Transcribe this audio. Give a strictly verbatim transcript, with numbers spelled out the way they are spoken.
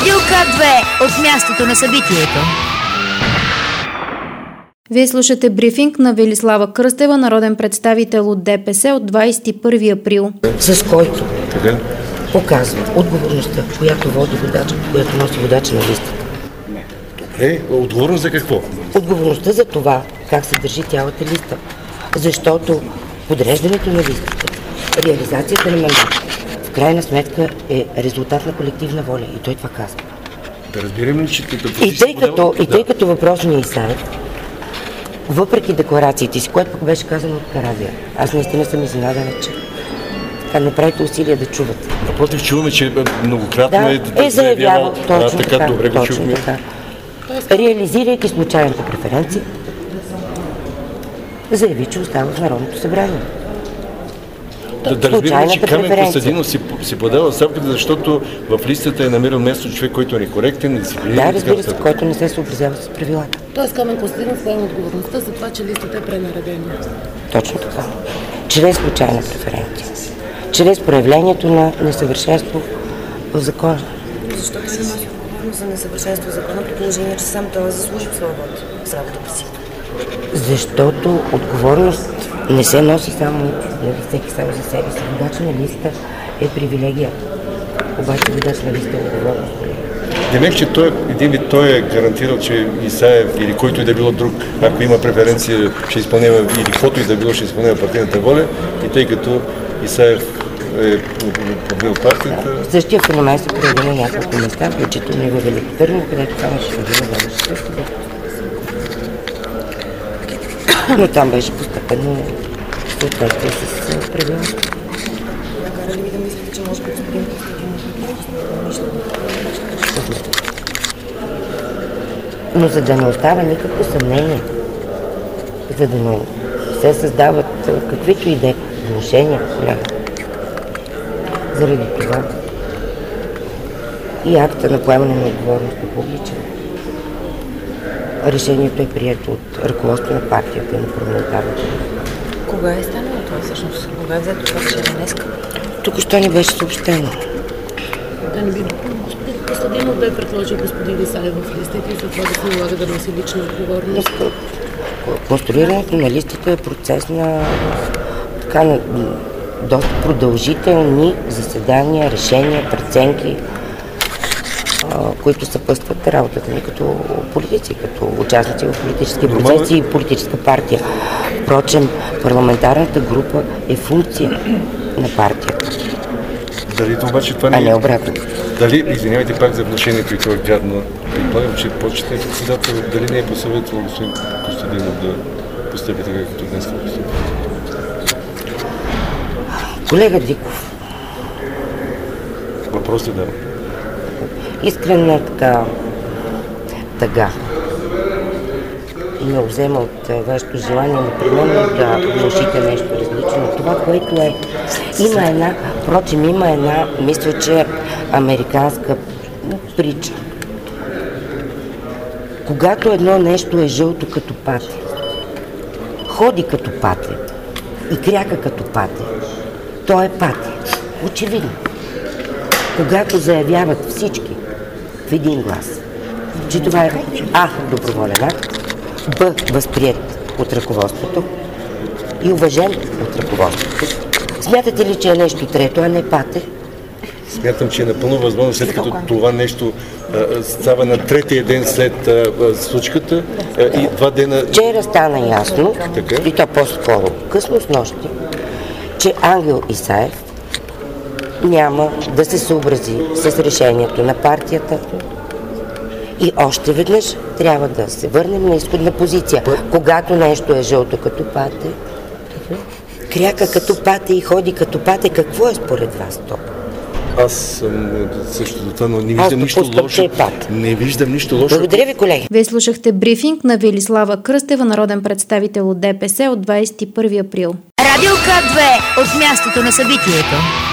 Радио К две от мястото на събитието. Вие слушате брифинг на Велислава Кръстева, народен представител от ДПС от двадесет и първи април. С който така показва отговорността, която води водача, която носи водача на листата. Е, отговорност за какво? Отговорността за това, как се държи цялата листа. Защото подреждането на листите, реализацията на мандата, в крайна сметка е резултат на колективна воля. И той това казва. Да разберем ли, че и тъй като, да. и тъй като въпросният Исаев, въпреки декларациите си, което пък беше казано от Карадия, аз наистина съм изненадана, че така не правите усилия да чувате. Напротив, чуваме, че многократно да, е, да е заявявал точно а, така, така, добре го точно чухме. Така. Реализирайки случайната преференция, заяви, че остава в Народното събрание. Да, да разбираме, че Камен Костадинов си, си подава оставката, защото в листата е намирал място човек, който е некоректен, дисциплиниран. Да, разбира се, който не се съобразява с правилата. Тоест Камен Костадинов поема отговорността за това, че листата е пренаредена. Точно така. Чрез случайна преференция. Чрез проявлението на несъвършенство в закона. Защо той не носи отговорност за несъвършенство в закона, при положение, че сам той е заслужил своя вод с работата си? Защото отговорност не се носи само от всеки само за себе си. Водач на листа е привилегия. Обаче водач на листа е отговорност. Демек, че той, един вид той е гарантирал, че Исаев или който и да било друг, ако има преференция, ще изпълнява, или каквото и да било, ще изпълнява партийната воля, и тъй като Исаев е побил партията. Да. Същия феномен се прояви на няколко места, включително и във Велико Търново, където само ще ходила водеше също. Но там беше постепенно в съответствие с правилата. Накара ли ви да мислите, че може би господин Костадинов не нищо? Но за да не остава никакво съмнение, за да не се създават каквито и да е внушения, заради това и акта на поемане на отговорност е публичен. Решението е прието от ръководството на партията и на парламентарната. Кога е станало това всъщност? Кога е взето това решение днеска? Тук що ни беше съобщено. Да не би господин Костадинов да е предложил господин Исаев в листите и за това да се налага да носи лична отговорност? Конструирането на листите е процес на така на доста продължителни заседания, решения, преценки, които съпъстват работата ни като политици, като участници в политически процеси и политическа партия. Впрочем, парламентарната група е функция на партията. Дали обаче това не е... А не обратно. Дали, извинявайте пак за внушението и това гадно, предполагам, че почетен председател, дали не е посъветвал господин Костадинов да постъпи така, като днес постъпи? Колега Диков. Въпрос ли да? Искрена така тъга и ме взема от вашето желание непременно да внушите нещо различно. Това, което е... Има една, впрочем, има една, мисля, че американска притча. Когато едно нещо е жълто като пате, ходи като пате и кряка като пате, то е пате. Очевидно. Когато заявяват всички в един глас, че това е А. доброволен акт, Б. възприет от ръководството и уважен от ръководството. Смятате ли, че е нещо трето, а не пате? Смятам, че е напълно възможно, след като това нещо а, става на третия ден след а, случката а, и два дена... Вчера стана ясно, така? И то по-скоро, късно с нощи, че Ангел Исаев няма да се съобрази с решението на партията и още веднъж трябва да се върнем на изходна позиция. Когато нещо е жълто като пате, кряка като пате и ходи като пате, какво е според вас то? Аз съм също това, но не виждам нищо лошо. Не виждам нищо лошо. Благодаря ви, колеги. Вие слушахте брифинг на Велислава Кръстева, народен представител от ДПС от двадесет и първи април. Радио К две от мястото на събитието.